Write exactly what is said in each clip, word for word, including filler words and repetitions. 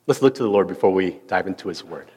Let's look to the Lord before we dive into His Word.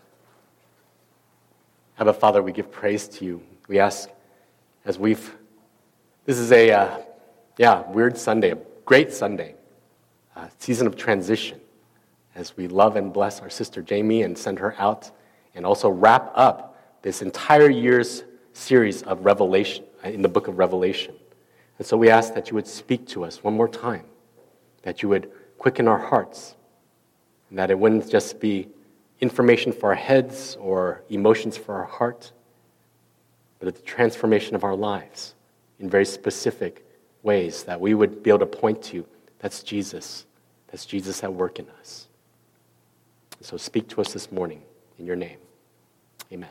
Abba, Father, we give praise to You. We ask, as we've, this is a, uh, yeah, weird Sunday, a great Sunday, a season of transition, as we love and bless our sister Jamie and send her out, and also wrap up this entire year's series of Revelation, in the book of Revelation. And so we ask that You would speak to us one more time, that You would quicken our hearts, and that it wouldn't just be information for our heads or emotions for our heart, but the transformation of our lives in very specific ways that we would be able to point to. That's Jesus. That's Jesus at work in us. So speak to us this morning in Your name. Amen.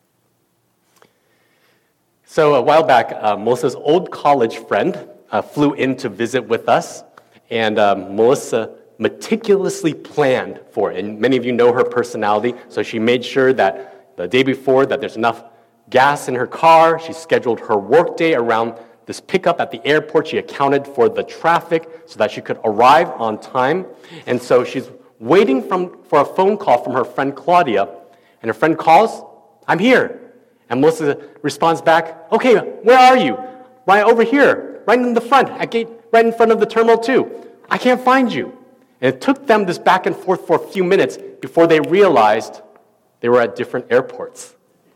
So a while back, uh, Melissa's old college friend uh, flew in to visit with us, and um, Melissa meticulously planned for it. And many of you know her personality, so she made sure that the day before that there's enough gas in her car. She scheduled her workday around this pickup at the airport. She accounted for the traffic so that she could arrive on time. And so she's waiting from, for a phone call from her friend Claudia, and her friend calls, "I'm here." And Melissa responds back, "Okay, where are you?" "Right over here, right in the front, at gate, right in front of the Terminal two. I can't find you." And it took them this back and forth for a few minutes before they realized they were at different airports.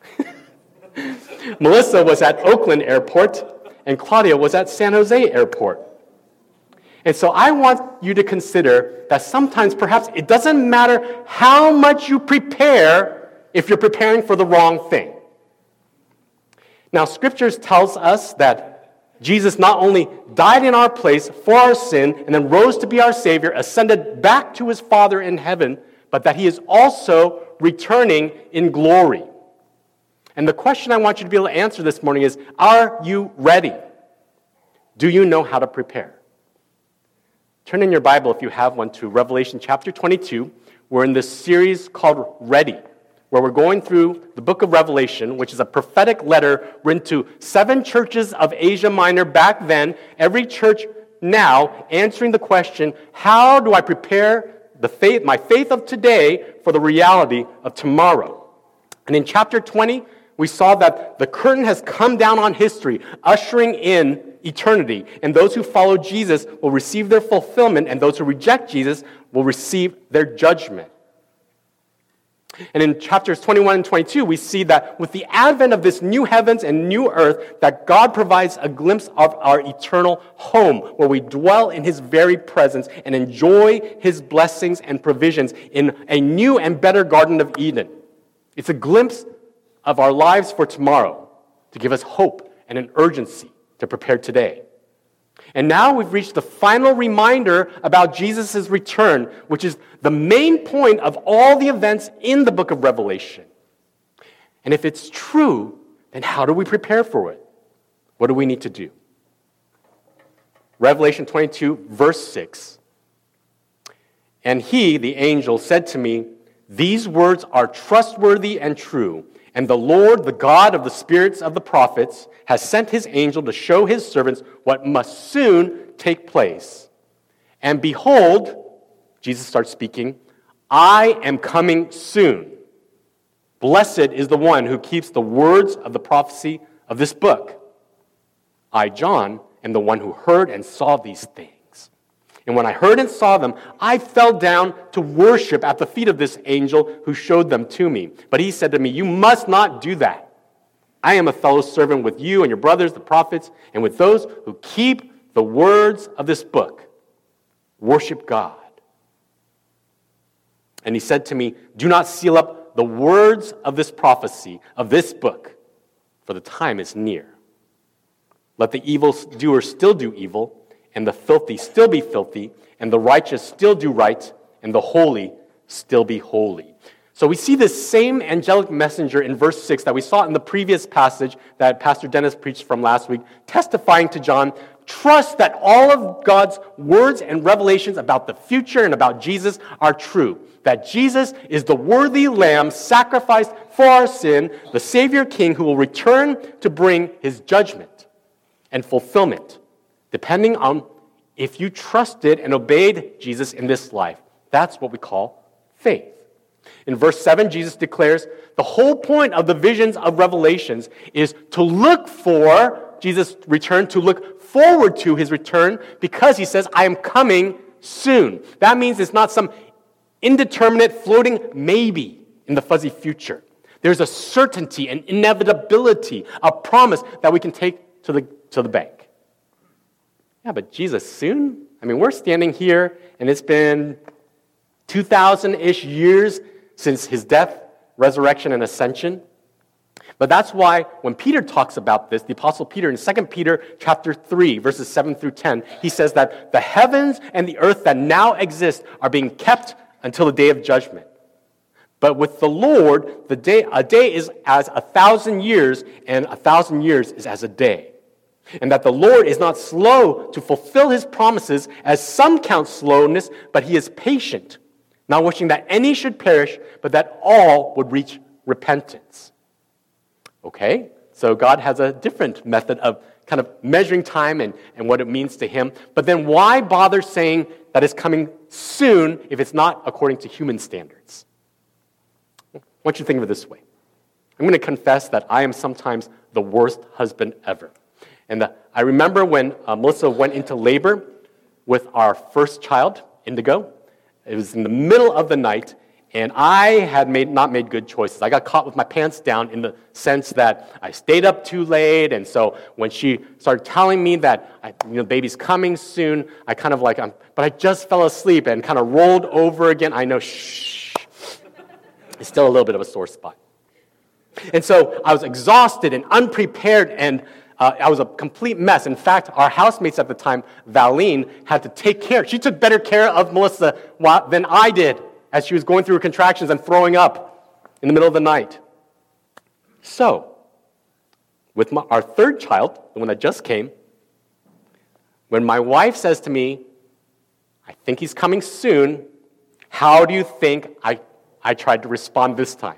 Melissa was at Oakland Airport, and Claudia was at San Jose Airport. And so I want you to consider that sometimes perhaps it doesn't matter how much you prepare if you're preparing for the wrong thing. Now, Scriptures tells us that Jesus not only died in our place for our sin and then rose to be our Savior, ascended back to His Father in heaven, but that He is also returning in glory. And the question I want you to be able to answer this morning is, are you ready? Do you know how to prepare? Turn in your Bible, if you have one, to Revelation chapter twenty-two. We're in this series called Ready, where we're going through the book of Revelation, which is a prophetic letter written to seven churches of Asia Minor back then, every church now answering the question, how do I prepare the faith, my faith of today for the reality of tomorrow? And in chapter twenty, we saw that the curtain has come down on history, ushering in eternity. And those who follow Jesus will receive their fulfillment, and those who reject Jesus will receive their judgment. And in chapters twenty-one and twenty-two, we see that with the advent of this new heavens and new earth, that God provides a glimpse of our eternal home, where we dwell in His very presence and enjoy His blessings and provisions in a new and better Garden of Eden. It's a glimpse of our lives for tomorrow to give us hope and an urgency to prepare today. And now we've reached the final reminder about Jesus' return, which is the main point of all the events in the book of Revelation. And if it's true, then how do we prepare for it? What do we need to do? Revelation twenty-two, verse six. "And He, the angel, said to me, 'These words are trustworthy and true. And the Lord, the God of the spirits of the prophets, has sent His angel to show His servants what must soon take place. And behold,'" Jesus starts speaking, "'I am coming soon. Blessed is the one who keeps the words of the prophecy of this book. I, John, am the one who heard and saw these things. And when I heard and saw them, I fell down to worship at the feet of this angel who showed them to me. But he said to me, 'You must not do that. I am a fellow servant with you and your brothers, the prophets, and with those who keep the words of this book. Worship God.' And he said to me, 'Do not seal up the words of this prophecy, of this book, for the time is near. Let the evildoer still do evil, and the filthy still be filthy, and the righteous still do right, and the holy still be holy.'" So we see this same angelic messenger in verse six that we saw in the previous passage that Pastor Dennis preached from last week, testifying to John, trust that all of God's words and revelations about the future and about Jesus are true. That Jesus is the worthy lamb sacrificed for our sin, the Savior King who will return to bring His judgment and fulfillment, depending on if you trusted and obeyed Jesus in this life. That's what we call faith. In verse seven, Jesus declares the whole point of the visions of Revelations is to look for Jesus' return, to look forward to his return, because he says, I am coming soon. That means it's not some indeterminate floating maybe in the fuzzy future. There's a certainty, an inevitability, a promise that we can take to the, to the bank. Yeah, but Jesus soon? I mean, we're standing here, and it's been two thousand-ish years since his death, resurrection, and ascension. But that's why when Peter talks about this, the Apostle Peter in Second Peter chapter three, verses seven through ten, he says that the heavens and the earth that now exist are being kept until the day of judgment. But with the Lord, the day a day is as a thousand years, and a thousand years is as a day. And that the Lord is not slow to fulfill his promises, as some count slowness, but he is patient, not wishing that any should perish, but that all would reach repentance. Okay, so God has a different method of kind of measuring time and, and what it means to him. But then why bother saying that it's coming soon if it's not according to human standards? I want you to think of it this way. I'm going to confess that I am sometimes the worst husband ever. And the, I remember when uh, Melissa went into labor with our first child, Indigo. It was in the middle of the night, and I had made not made good choices. I got caught with my pants down in the sense that I stayed up too late, and so when she started telling me that I, you know, baby's coming soon, I kind of like, I'm, but I just fell asleep and kind of rolled over again. I know, shh, it's still a little bit of a sore spot. And so I was exhausted and unprepared, and uh, I was a complete mess. In fact, our housemates at the time, Valine, had to take care. She took better care of Melissa than I did as she was going through her contractions and throwing up in the middle of the night. So, with my, our third child, the one that just came, when my wife says to me, I think he's coming soon, how do you think I, I tried to respond this time?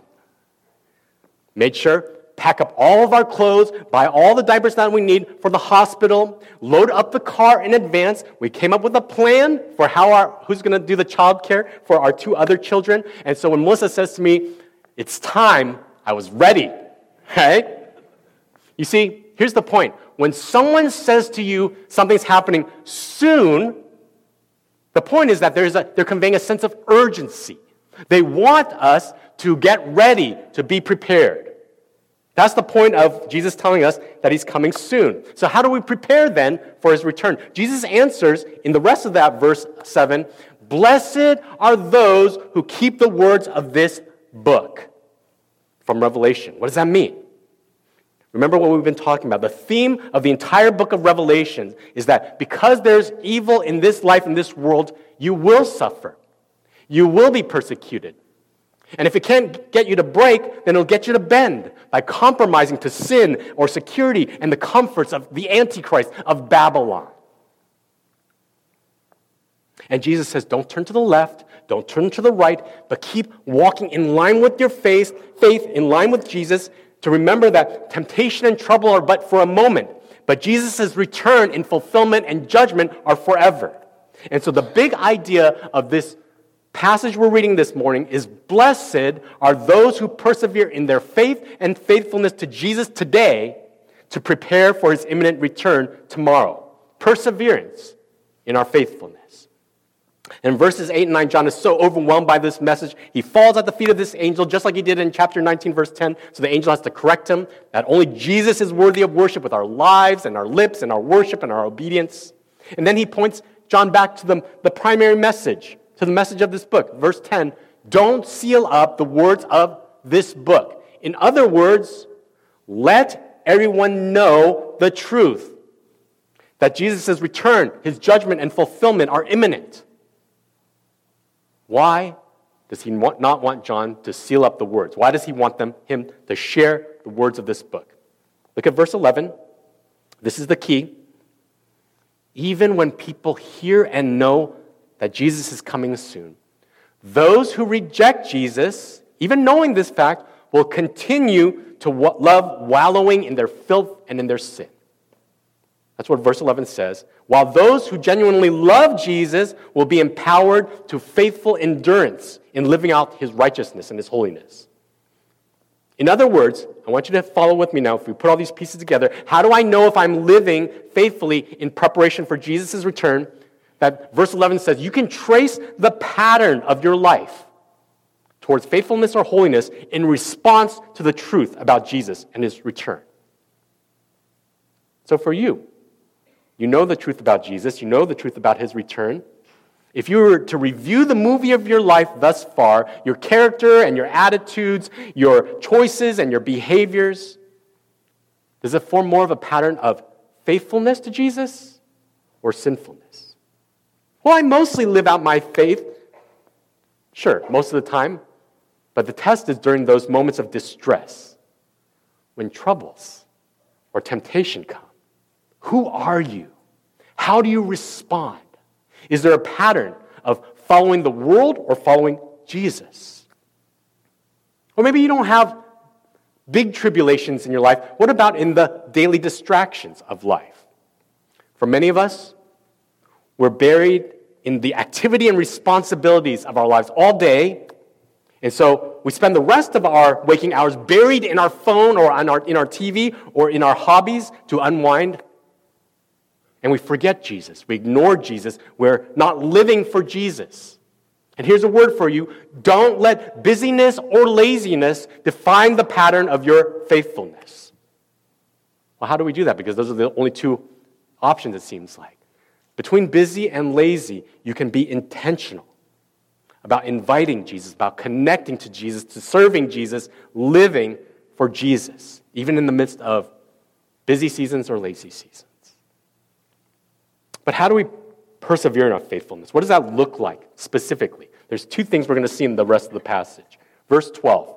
Made sure, pack up all of our clothes, buy all the diapers that we need for the hospital, load up the car in advance. We came up with a plan for how our who's going to do the child care for our two other children. And so when Melissa says to me, it's time, I was ready. Right? You see, here's the point. When someone says to you something's happening soon, the point is that there's a, they're conveying a sense of urgency. They want us to get ready, to be prepared. That's the point of Jesus telling us that he's coming soon. So how do we prepare then for his return? Jesus answers in the rest of that verse seven, blessed are those who keep the words of this book from Revelation. What does that mean? Remember what we've been talking about. The theme of the entire book of Revelation is that because there's evil in this life, in this world, you will suffer. You will be persecuted. And if it can't get you to break, then it'll get you to bend by compromising to sin or security and the comforts of the Antichrist of Babylon. And Jesus says, don't turn to the left, don't turn to the right, but keep walking in line with your faith, faith in line with Jesus, to remember that temptation and trouble are but for a moment, but Jesus' return in fulfillment and judgment are forever. And so the big idea of this passage we're reading this morning is blessed are those who persevere in their faith and faithfulness to Jesus today to prepare for his imminent return tomorrow. Perseverance in our faithfulness. In verses eight and nine, John is so overwhelmed by this message, he falls at the feet of this angel, just like he did in chapter nineteen, verse ten. So the angel has to correct him that only Jesus is worthy of worship with our lives and our lips and our worship and our obedience. And then he points John back to the, the primary message, to the message of this book. Verse ten, don't seal up the words of this book. In other words, let everyone know the truth. That Jesus' return, his judgment and fulfillment are imminent. Why does he want, not want John to seal up the words? Why does he want them, him to share the words of this book? Look at verse eleven. This is the key. Even when people hear and know that Jesus is coming soon, those who reject Jesus, even knowing this fact, will continue to love wallowing in their filth and in their sin. That's what verse eleven says. While those who genuinely love Jesus will be empowered to faithful endurance in living out his righteousness and his holiness. In other words, I want you to follow with me now. If we put all these pieces together, how do I know if I'm living faithfully in preparation for Jesus' return? That verse eleven says, you can trace the pattern of your life towards faithfulness or holiness in response to the truth about Jesus and his return. So for you, you know the truth about Jesus. You know the truth about his return. If you were to review the movie of your life thus far, your character and your attitudes, your choices and your behaviors, does it form more of a pattern of faithfulness to Jesus or sinfulness? Well, I mostly live out my faith. Sure, most of the time. But the test is during those moments of distress, when troubles or temptation come. Who are you? How do you respond? Is there a pattern of following the world or following Jesus? Or maybe you don't have big tribulations in your life. What about in the daily distractions of life? For many of us, we're buried in the activity and responsibilities of our lives all day. And so we spend the rest of our waking hours buried in our phone or on our, in our T V or in our hobbies to unwind. And we forget Jesus. We ignore Jesus. We're not living for Jesus. And here's a word for you. Don't let busyness or laziness define the pattern of your faithfulness. Well, how do we do that? Because those are the only two options, it seems like. Between busy and lazy, you can be intentional about inviting Jesus, about connecting to Jesus, to serving Jesus, living for Jesus, even in the midst of busy seasons or lazy seasons. But how do we persevere in our faithfulness? What does that look like specifically? There's two things we're going to see in the rest of the passage. Verse twelve.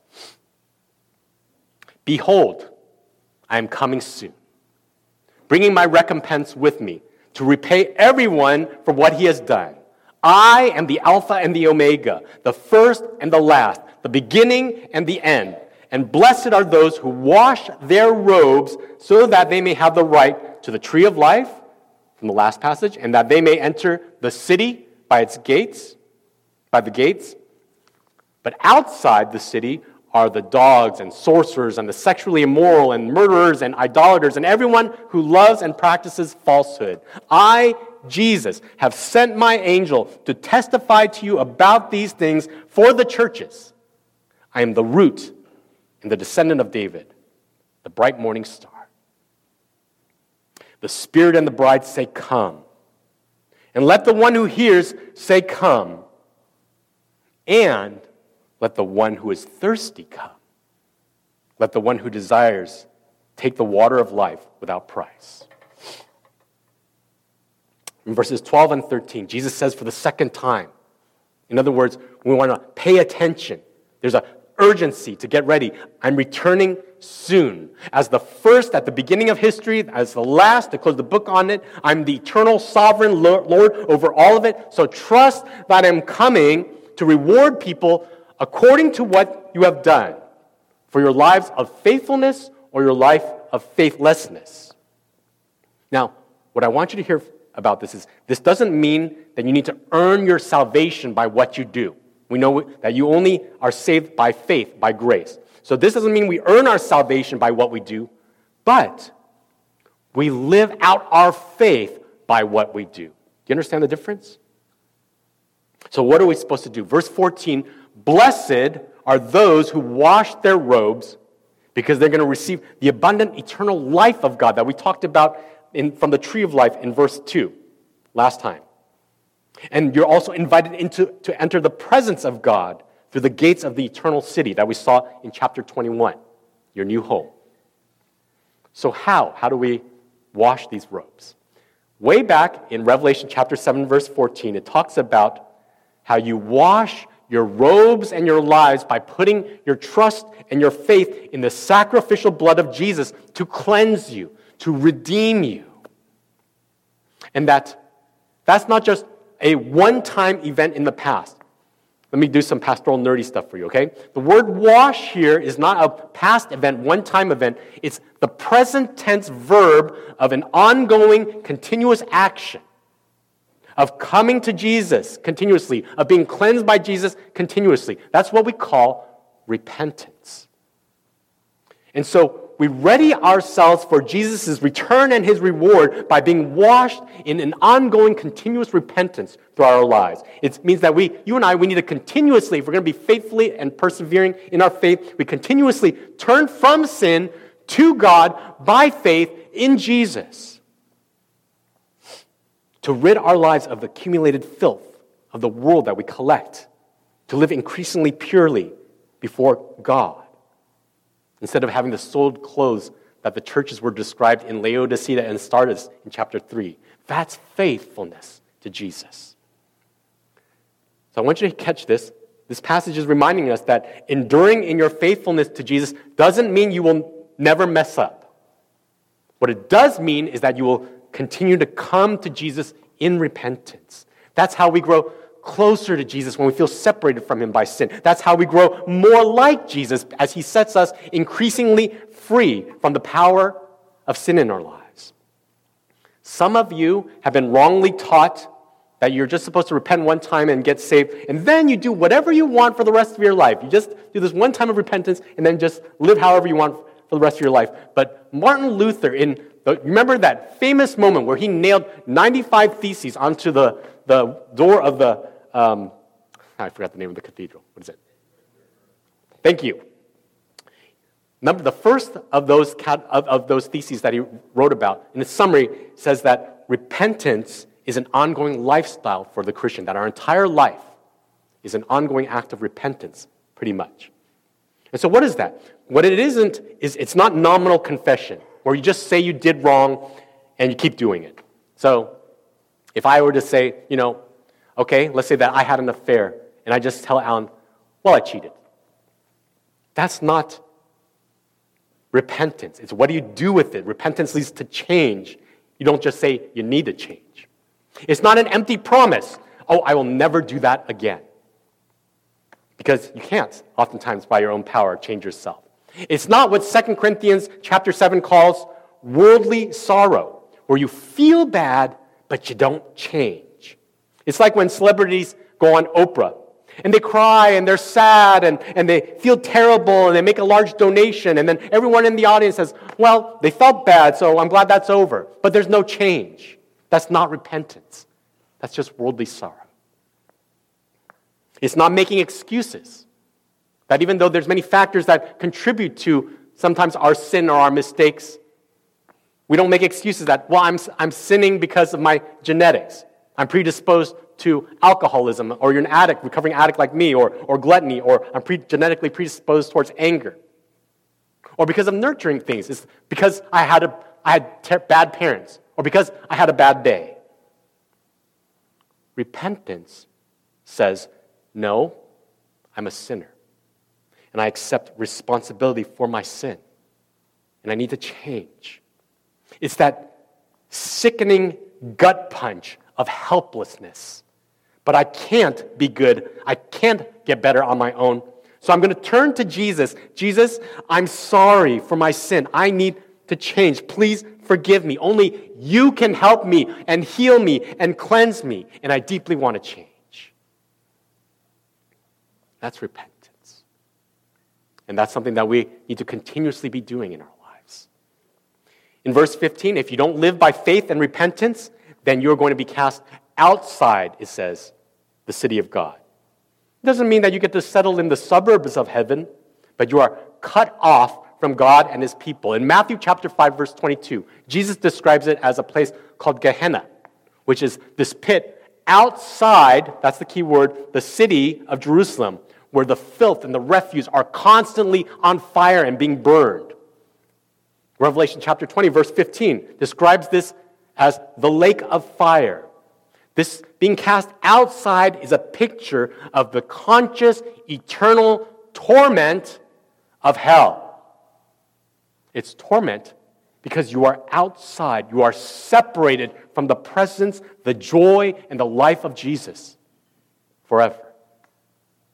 Behold, I am coming soon, bringing my recompense with me to repay everyone for what he has done. I am the Alpha and the Omega, the first and the last, the beginning and the end. And blessed are those who wash their robes so that they may have the right to the tree of life, from the last passage, and that they may enter the city by its gates, by the gates. But outside the city are the dogs and sorcerers and the sexually immoral and murderers and idolaters and everyone who loves and practices falsehood. I, Jesus, have sent my angel to testify to you about these things for the churches. I am the root and the descendant of David, the bright morning star. The Spirit and the bride say, come. And let the one who hears say, come. And let the one who is thirsty come. Let the one who desires take the water of life without price. In verses twelve and thirteen, Jesus says for the second time, in other words, we want to pay attention. There's an urgency to get ready. I'm returning soon. As the first at the beginning of history, as the last to close the book on it, I'm the eternal sovereign Lord over all of it. So trust that I'm coming to reward people according to what you have done for your lives of faithfulness or your life of faithlessness. Now, what I want you to hear about this is this doesn't mean that you need to earn your salvation by what you do. We know that you only are saved by faith, by grace. So this doesn't mean we earn our salvation by what we do, but we live out our faith by what we do. Do you understand the difference? So what are we supposed to do? Verse fourteen, blessed are those who wash their robes because they're going to receive the abundant eternal life of God that we talked about in, from the tree of life in verse two last time. And you're also invited into to enter the presence of God through the gates of the eternal city that we saw in chapter twenty-one, your new home. So how? How do we wash these robes? Way back in Revelation chapter seven, verse fourteen, it talks about how you wash your robes and your lives by putting your trust and your faith in the sacrificial blood of Jesus to cleanse you, to redeem you. And that that's not just a one-time event in the past. let me do some pastoral nerdy stuff for you, okay? The word wash here is not a past event, one-time event. It's the present tense verb of an ongoing, continuous action of coming to Jesus continuously, of being cleansed by Jesus continuously. That's what we call repentance. And so we ready ourselves for Jesus' return and his reward by being washed in an ongoing, continuous repentance throughout our lives. It means that we, you and I, we need to continuously, if we're going to be faithfully and persevering in our faith, we continuously turn from sin to God by faith in Jesus, to rid our lives of the accumulated filth of the world that we collect, to live increasingly purely before God, instead of having the soiled clothes that the churches were described in Laodicea and Sardis in chapter three. That's faithfulness to Jesus. So I want you to catch this. This passage is reminding us that enduring in your faithfulness to Jesus doesn't mean you will never mess up. What it does mean is that you will continue to come to Jesus in repentance. That's how we grow closer to Jesus when we feel separated from him by sin. That's how we grow more like Jesus as he sets us increasingly free from the power of sin in our lives. Some of you have been wrongly taught that you're just supposed to repent one time and get saved, and then you do whatever you want for the rest of your life. You just do this one time of repentance and then just live however you want for the rest of your life. But Martin Luther, in the, remember that famous moment where he nailed ninety-five theses onto the, the door of the Um, I forgot the name of the cathedral. What is it? Thank you. Number, the first of those, of, of those theses that he wrote about, in the summary, says that repentance is an ongoing lifestyle for the Christian, that our entire life is an ongoing act of repentance, pretty much. And so what is that? What it isn't is it's not nominal confession, where you just say you did wrong and you keep doing it. So if I were to say, you know, okay, let's say that I had an affair, and I just tell Alan, well, I cheated. That's not repentance. It's what do you do with it? Repentance leads to change. You don't just say you need to change. It's not an empty promise. Oh, I will never do that again. Because you can't, oftentimes, by your own power, change yourself. It's not what Second Corinthians chapter seven calls worldly sorrow, where you feel bad, but you don't change. It's like when celebrities go on Oprah, and they cry, and they're sad, and, and they feel terrible, and they make a large donation, and then everyone in the audience says, well, they felt bad, so I'm glad that's over. But there's no change. That's not repentance. That's just worldly sorrow. It's not making excuses. That even though there's many factors that contribute to sometimes our sin or our mistakes, we don't make excuses that, well, I'm, I'm sinning because of my genetics. I'm predisposed to alcoholism, or you're an addict, recovering addict like me, or, or gluttony, or I'm pre- genetically predisposed towards anger. Or because of nurturing things. It's because I had, a, I had ter- bad parents, or because I had a bad day. Repentance says, no, I'm a sinner, and I accept responsibility for my sin, and I need to change. It's that sickening gut punch of helplessness. But I can't be good. I can't get better on my own. So I'm going to turn to Jesus. Jesus, I'm sorry for my sin. I need to change. Please forgive me. Only you can help me and heal me and cleanse me. And I deeply want to change. That's repentance. And that's something that we need to continuously be doing in our lives. In verse fifteen, if you don't live by faith and repentance, then you're going to be cast outside, it says, the city of God. It doesn't mean that you get to settle in the suburbs of heaven, but you are cut off from God and his people. In Matthew chapter five, verse twenty-two, Jesus describes it as a place called Gehenna, which is this pit outside, that's the key word, the city of Jerusalem, where the filth and the refuse are constantly on fire and being burned. Revelation chapter twenty, verse fifteen, describes this as the lake of fire. This being cast outside is a picture of the conscious, eternal torment of hell. It's torment because you are outside. You are separated from the presence, the joy, and the life of Jesus forever.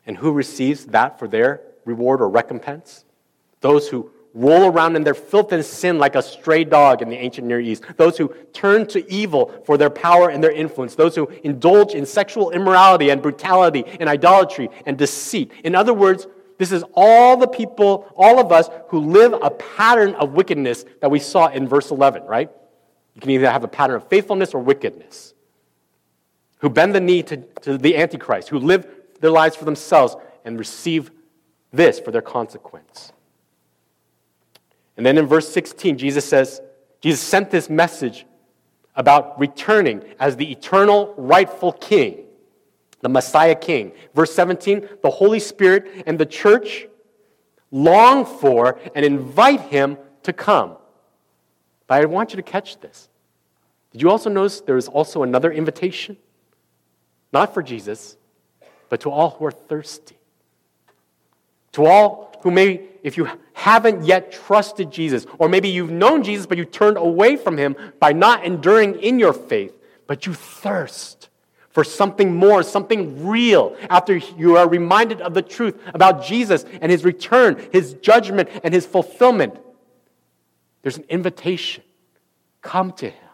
And who receives that for their reward or recompense? Those who roll around in their filth and sin like a stray dog in the ancient Near East. Those who turn to evil for their power and their influence. Those who indulge in sexual immorality and brutality and idolatry and deceit. In other words, this is all the people, all of us who live a pattern of wickedness that we saw in verse eleven, right? You can either have a pattern of faithfulness or wickedness. Who bend the knee to, to the Antichrist, who live their lives for themselves and receive this for their consequence. And then in verse sixteen, Jesus says, Jesus sent this message about returning as the eternal rightful king, the Messiah king. Verse seventeen, the Holy Spirit and the church long for and invite him to come. But I want you to catch this. Did you also notice there is also another invitation? Not for Jesus, but to all who are thirsty. To all who may, if you haven't yet trusted Jesus, or maybe you've known Jesus, but you turned away from him by not enduring in your faith, but you thirst for something more, something real, after you are reminded of the truth about Jesus and his return, his judgment, and his fulfillment. There's an invitation. Come to him.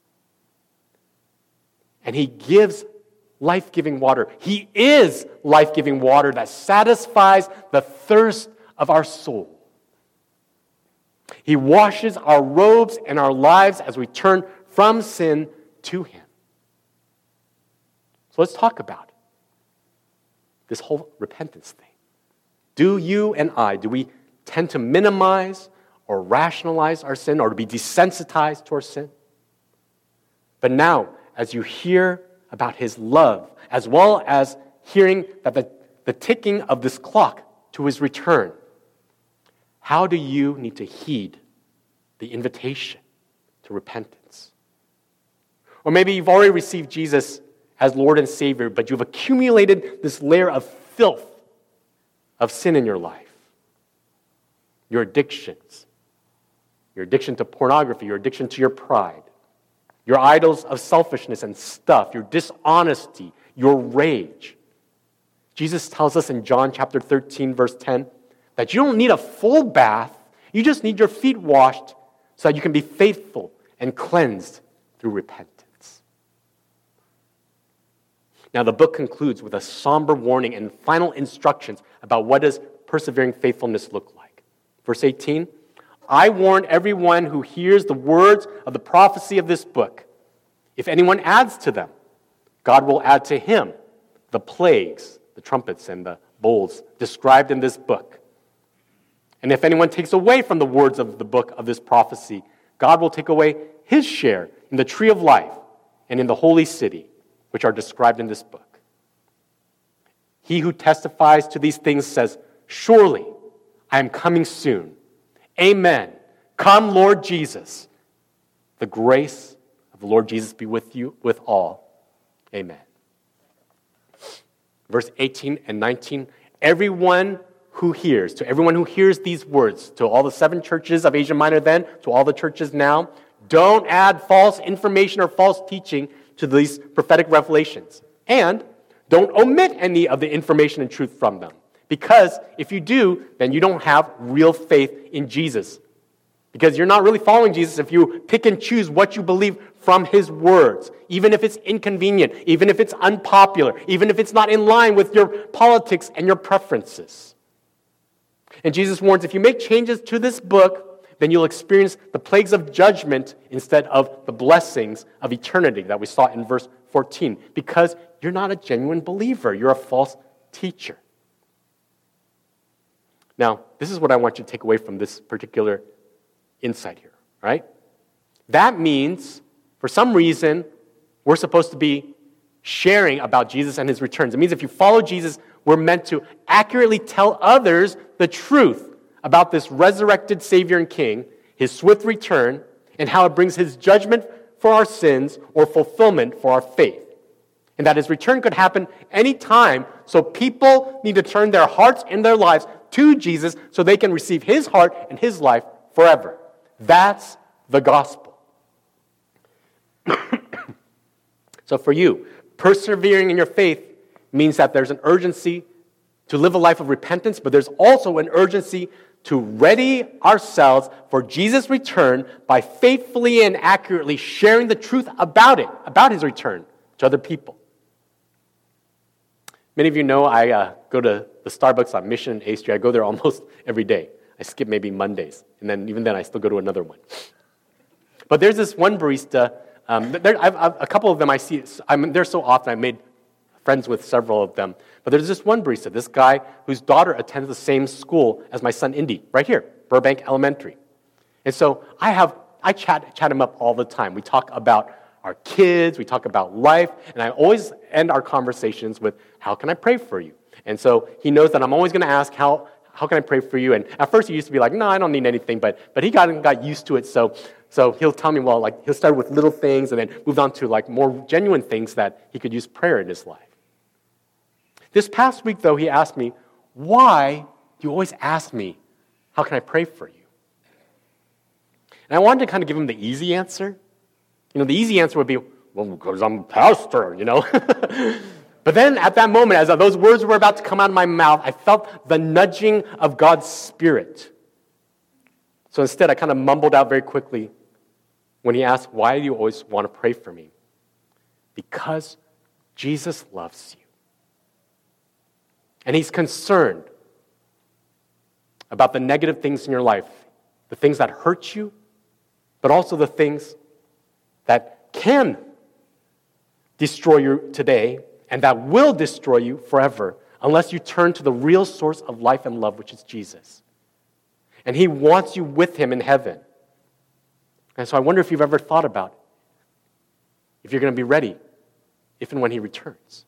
And he gives life-giving water. He is life-giving water that satisfies the thirst of our soul. He washes our robes and our lives as we turn from sin to him. So let's talk about it. This whole repentance thing. Do you and I, do we tend to minimize or rationalize our sin or to be desensitized to our sin? But now, as you hear about his love, as well as hearing that the, the ticking of this clock to his return, how do you need to heed the invitation to repentance? Or maybe you've already received Jesus as Lord and Savior, but you've accumulated this layer of filth of sin in your life. Your addictions, your addiction to pornography, your addiction to your pride, your idols of selfishness and stuff, your dishonesty, your rage. Jesus tells us in John chapter thirteen, verse ten, that you don't need a full bath, you just need your feet washed so that you can be faithful and cleansed through repentance. Now the book concludes with a somber warning and final instructions about what does persevering faithfulness look like. Verse eighteen, I warn everyone who hears the words of the prophecy of this book. If anyone adds to them, God will add to him the plagues, the trumpets and the bowls described in this book. And if anyone takes away from the words of the book of this prophecy, God will take away his share in the tree of life and in the holy city, which are described in this book. He who testifies to these things says, surely I am coming soon. Amen. Come, Lord Jesus. The grace of the Lord Jesus be with you, with all. Amen. Verse eighteen and nineteen, everyone who hears, to everyone who hears these words, to all the seven churches of Asia Minor then, to all the churches now, don't add false information or false teaching to these prophetic revelations. And don't omit any of the information and truth from them. Because if you do, then you don't have real faith in Jesus. Because you're not really following Jesus if you pick and choose what you believe from his words, even if it's inconvenient, even if it's unpopular, even if it's not in line with your politics and your preferences. And Jesus warns, if you make changes to this book, then you'll experience the plagues of judgment instead of the blessings of eternity that we saw in verse fourteen, because you're not a genuine believer. You're a false teacher. Now, this is what I want you to take away from this particular insight here, right? That means, for some reason, we're supposed to be sharing about Jesus and his returns. It means if you follow Jesus, we're meant to accurately tell others the truth about this resurrected Savior and King, his swift return, and how it brings his judgment for our sins or fulfillment for our faith. And that his return could happen anytime, so people need to turn their hearts and their lives to Jesus so they can receive his heart and his life forever. That's the gospel. So for you, persevering in your faith means that there's an urgency to live a life of repentance, but there's also an urgency to ready ourselves for Jesus' return by faithfully and accurately sharing the truth about it, about his return to other people. Many of you know I uh, go to the Starbucks on Mission and A Street. I go there almost every day. I skip maybe Mondays, and then even then I still go to another one. But there's this one barista. Um, there, I've, I've, a couple of them I see. I'm there so often. I made friends with several of them. But there's this one barista, this guy whose daughter attends the same school as my son Indy, right here, Burbank Elementary. And so I have I chat chat him up all the time. We talk about our kids, we talk about life, and I always end our conversations with, how can I pray for you? And so he knows that I'm always going to ask, how how can I pray for you? And at first he used to be like, no, I don't need anything, but but he got got used to it. So so he'll tell me, well, like he'll start with little things and then move on to like more genuine things that he could use prayer in his life. This past week, though, he asked me, why do you always ask me, how can I pray for you? And I wanted to kind of give him the easy answer. You know, the easy answer would be, well, because I'm a pastor, you know. But then at that moment, as those words were about to come out of my mouth, I felt the nudging of God's Spirit. So instead, I kind of mumbled out very quickly when he asked, why do you always want to pray for me? Because Jesus loves you. And he's concerned about the negative things in your life, the things that hurt you, but also the things that can destroy you today and that will destroy you forever unless you turn to the real source of life and love, which is Jesus. And he wants you with him in heaven. And so I wonder if you've ever thought about if you're going to be ready if and when he returns.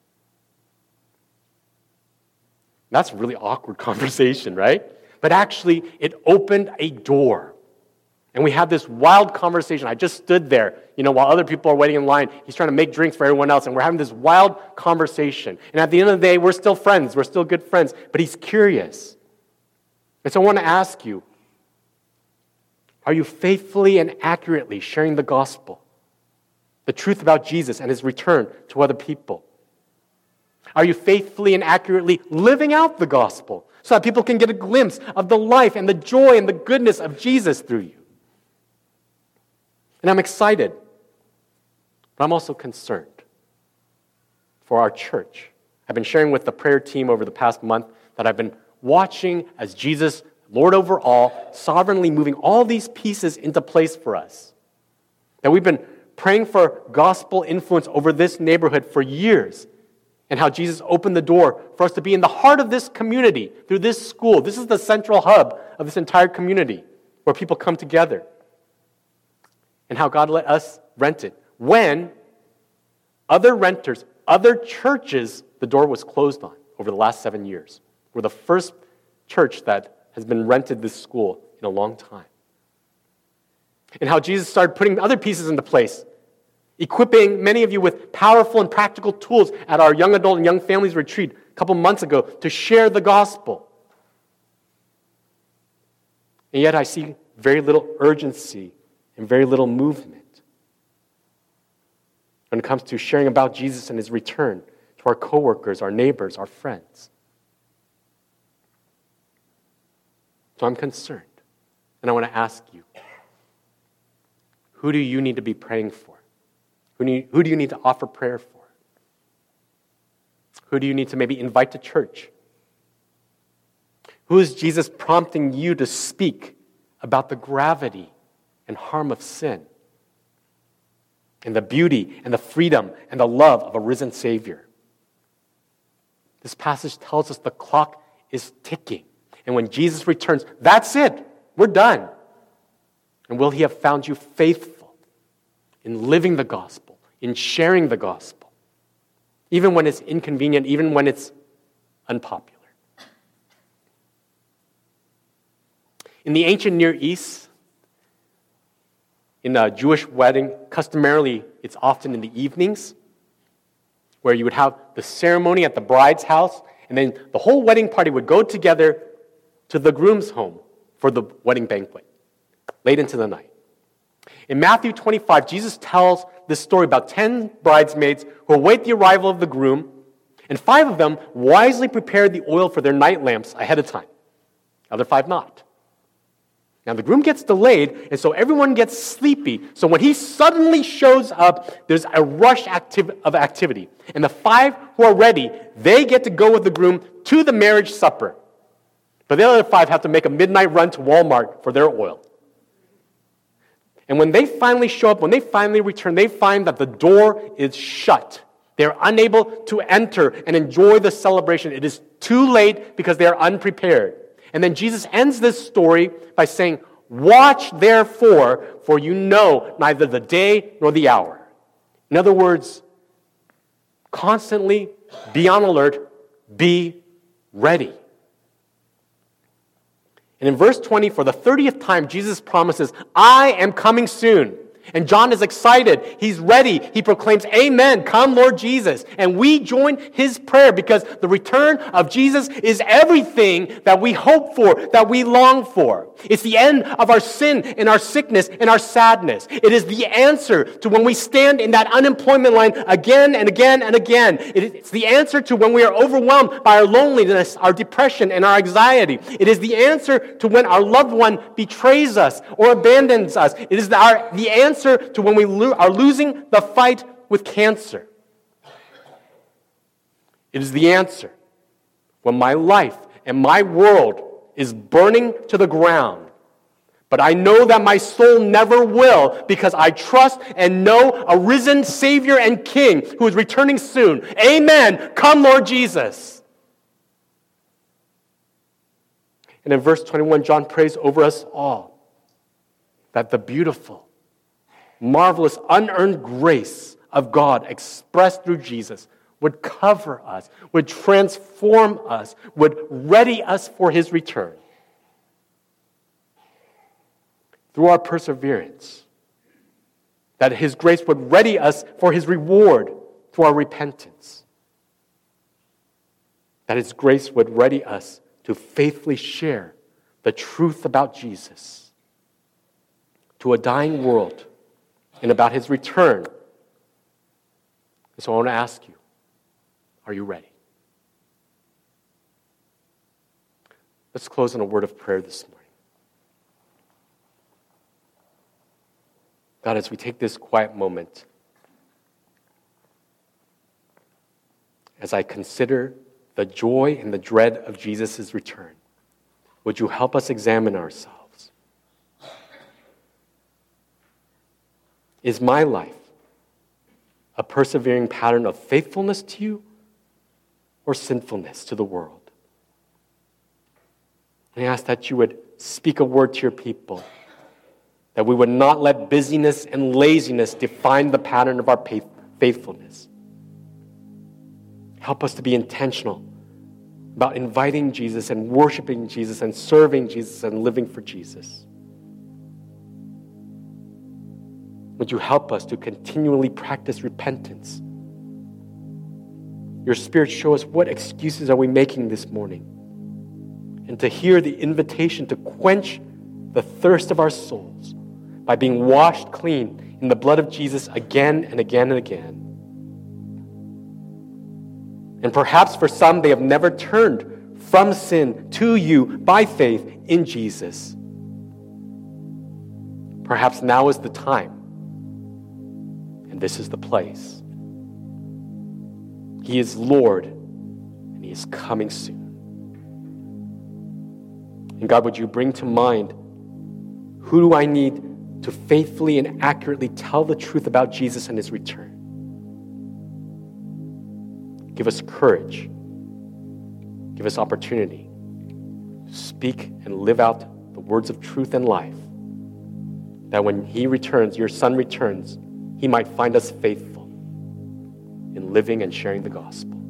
That's a really awkward conversation, right? But actually, it opened a door. And we had this wild conversation. I just stood there, you know, while other people are waiting in line. He's trying to make drinks for everyone else, and we're having this wild conversation. And at the end of the day, we're still friends. We're still good friends. But he's curious. And so I want to ask you, are you faithfully and accurately sharing the gospel, the truth about Jesus and his return to other people? Are you faithfully and accurately living out the gospel so that people can get a glimpse of the life and the joy and the goodness of Jesus through you? And I'm excited, but I'm also concerned for our church. I've been sharing with the prayer team over the past month that I've been watching as Jesus, Lord over all, sovereignly moving all these pieces into place for us. That we've been praying for gospel influence over this neighborhood for years. And how Jesus opened the door for us to be in the heart of this community through this school. This is the central hub of this entire community where people come together. And how God let us rent it. When other renters, other churches, the door was closed on over the last seven years. We're the first church that has been rented this school in a long time. And how Jesus started putting other pieces into place, equipping many of you with powerful and practical tools at our young adult and young families retreat a couple months ago to share the gospel. And yet I see very little urgency and very little movement when it comes to sharing about Jesus and his return to our coworkers, our neighbors, our friends. So I'm concerned, and I want to ask you, who do you need to be praying for? Who, need, who do you need to offer prayer for? Who do you need to maybe invite to church? Who is Jesus prompting you to speak about the gravity and harm of sin and the beauty and the freedom and the love of a risen Savior? This passage tells us the clock is ticking. And when Jesus returns, that's it. We're done. And will he have found you faithful in living the gospel, in sharing the gospel, even when it's inconvenient, even when it's unpopular? In the ancient Near East, in a Jewish wedding, customarily it's often in the evenings, where you would have the ceremony at the bride's house, and then the whole wedding party would go together to the groom's home for the wedding banquet, late into the night. In Matthew twenty-five, Jesus tells this story about ten bridesmaids who await the arrival of the groom, And five of them wisely prepared the oil for their night lamps ahead of time. Other five not. Now the groom gets delayed, and so everyone gets sleepy. So when he suddenly shows up, there's a rush activ- of activity. And the five who are ready, they get to go with the groom to the marriage supper. But the other five have to make a midnight run to Walmart for their oil. And when they finally show up, when they finally return, they find that the door is shut. They're unable to enter and enjoy the celebration. It is too late because they are unprepared. And then Jesus ends this story by saying, "Watch therefore, for you know neither the day nor the hour." In other words, constantly be on alert, be ready. And in verse twenty, for the thirtieth time, Jesus promises, "I am coming soon." And John is excited. He's ready. He proclaims, "Amen, come Lord Jesus." And we join his prayer because the return of Jesus is everything that we hope for, that we long for. It's the end of our sin and our sickness and our sadness. It is the answer to when we stand in that unemployment line again and again and again. It's the answer to when we are overwhelmed by our loneliness, our depression, and our anxiety. It is the answer to when our loved one betrays us or abandons us. It is the, our, the answer to when we lo- are losing the fight with cancer. It is the answer when my life and my world is burning to the ground. But I know that my soul never will because I trust and know a risen Savior and King who is returning soon. Amen. Come, Lord Jesus. And in verse twenty-one, John prays over us all that the beautiful, marvelous, unearned grace of God expressed through Jesus would cover us, would transform us, would ready us for his return. Through our perseverance, that his grace would ready us for his reward through our repentance. That his grace would ready us to faithfully share the truth about Jesus to a dying world and about his return. And so I want to ask you, are you ready? Let's close in a word of prayer this morning. God, as we take this quiet moment, as I consider the joy and the dread of Jesus' return, would you help us examine ourselves? Is my life a persevering pattern of faithfulness to you or sinfulness to the world? And I ask that you would speak a word to your people, that we would not let busyness and laziness define the pattern of our faithfulness. Help us to be intentional about inviting Jesus and worshiping Jesus and serving Jesus and living for Jesus. Would you help us to continually practice repentance? Your Spirit, show us what excuses are we making this morning, and to hear the invitation to quench the thirst of our souls by being washed clean in the blood of Jesus again and again and again. And perhaps for some, they have never turned from sin to you by faith in Jesus. Perhaps now is the time, and this is the place. He is Lord, and he is coming soon. And God, would you bring to mind, who do I need to faithfully and accurately tell the truth about Jesus and his return? Give us courage. Give us opportunity to speak and live out the words of truth and life, that when he returns, your Son returns, he might find us faithful in living and sharing the gospel.